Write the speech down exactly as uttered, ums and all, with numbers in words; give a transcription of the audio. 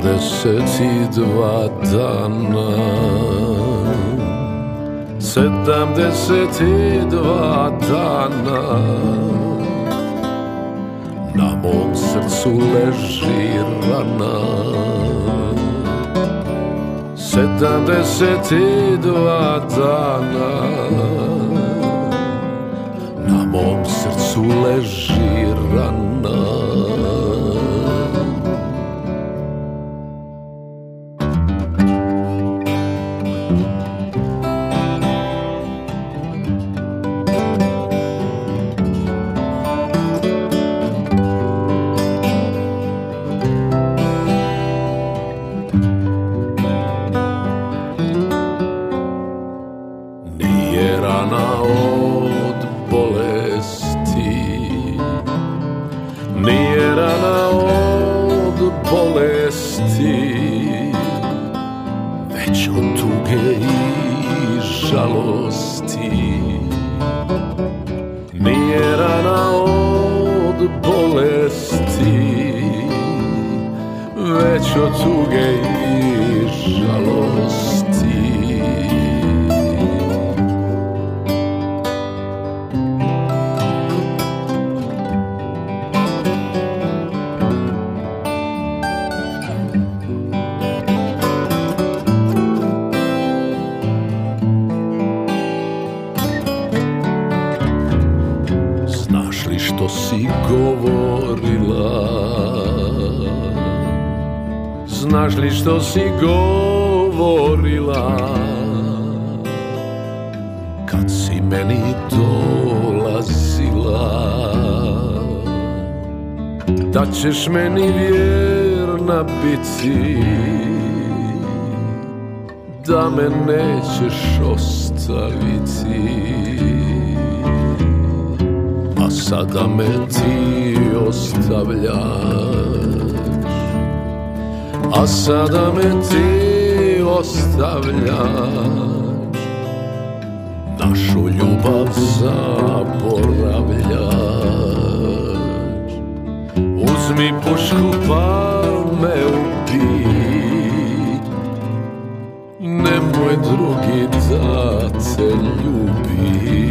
Sedamdeset i dva dana, sedamdeset i dva dana, na mom srcu leži rana. Sedamdeset i dva dana, na mom srcu leži rana. Nije rana od bolesti, nije rana od bolesti, već od tuge i žalosti. Nije rana od bolesti, već od tuge i žalosti. Znaš li što si govorila? Znaš li što si govorila? Kad si meni dolazila, da ćeš meni vjerna biti, da me nećeš ostaviti. A sada me ti ostavljaš, a sada me ti ostavljaš, našu ljubav zaboravljaš. Uzmi pušku pa me ubij, nemoj drugi da te ljubi.